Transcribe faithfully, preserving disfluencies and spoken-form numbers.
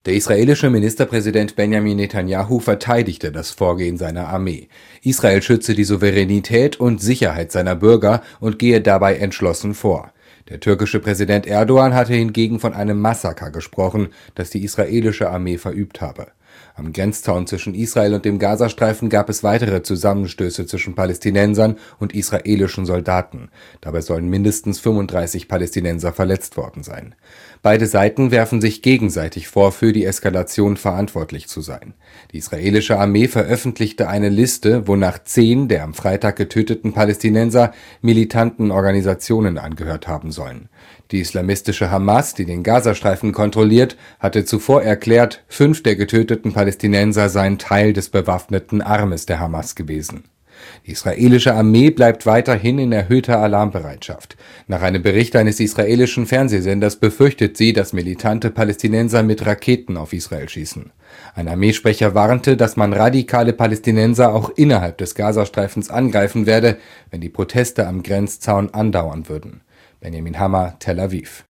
Der israelische Ministerpräsident Benjamin Netanyahu verteidigte das Vorgehen seiner Armee. Israel schütze die Souveränität und Sicherheit seiner Bürger und gehe dabei entschlossen vor. Der türkische Präsident Erdogan hatte hingegen von einem Massaker gesprochen, das die israelische Armee verübt habe. Am Grenzzaun zwischen Israel und dem Gazastreifen gab es weitere Zusammenstöße zwischen Palästinensern und israelischen Soldaten. Dabei sollen mindestens fünfunddreißig Palästinenser verletzt worden sein. Beide Seiten werfen sich gegenseitig vor, für die Eskalation verantwortlich zu sein. Die israelische Armee veröffentlichte eine Liste, wonach zehn der am Freitag getöteten Palästinenser militanten Organisationen angehört haben sollen. Die islamistische Hamas, die den Gazastreifen kontrolliert, hatte zuvor erklärt, fünf der getöteten Palästinenser seien Teil des bewaffneten Armes der Hamas gewesen. Die israelische Armee bleibt weiterhin in erhöhter Alarmbereitschaft. Nach einem Bericht eines israelischen Fernsehsenders befürchtet sie, dass militante Palästinenser mit Raketen auf Israel schießen. Ein Armeesprecher warnte, dass man radikale Palästinenser auch innerhalb des Gazastreifens angreifen werde, wenn die Proteste am Grenzzaun andauern würden. Benjamin Hammer, Tel Aviv.